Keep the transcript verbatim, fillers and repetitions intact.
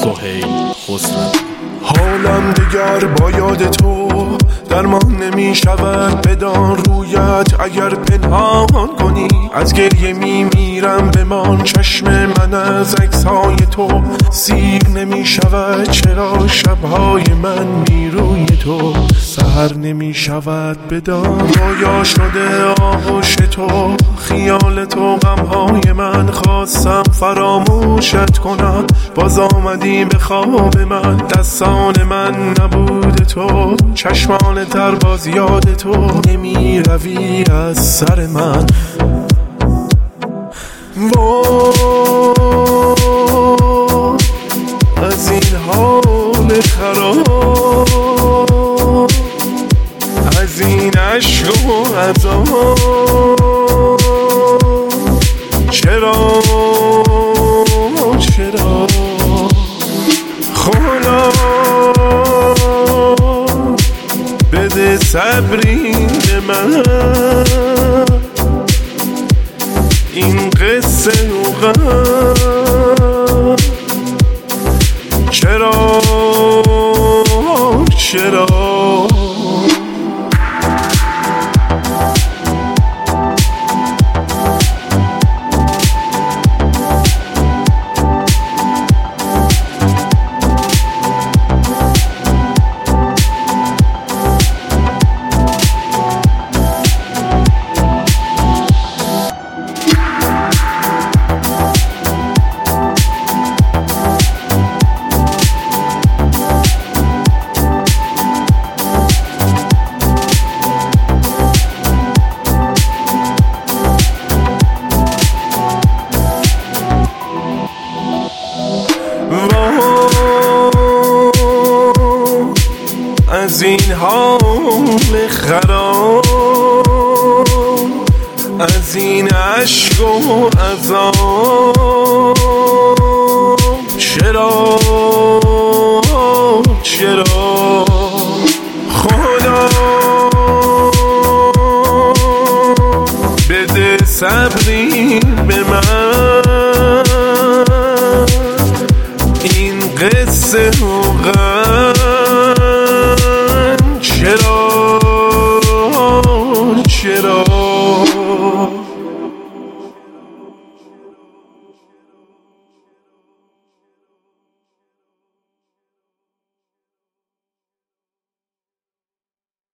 سهیل خسروی. حالم دگر با یاد تو درمان نمی شود، بدان رویت اگر پنهان کنی. از گریه می میرم بمان، چشم من از عکس‌های تو سیر نمی شود. چرا شبهای من بی روی تو سحر نمی شود؟ بدان رویا شده آغوش تو، خیال تو غمهای من. خواستم فراموشت کنم، باز آمدی به خواب من. دستان من نبود تو، چشمان تر باز یاد تو. نمی روی از سر من. وای از این حال خراب، از این عشق و عذاب. چرا چرا خدا بده صبری به من، این قصه و غم. چرا چرا از این حال خراب، از این عشق و عذاب. چرا چرا خدا بده صبری به من، این قصه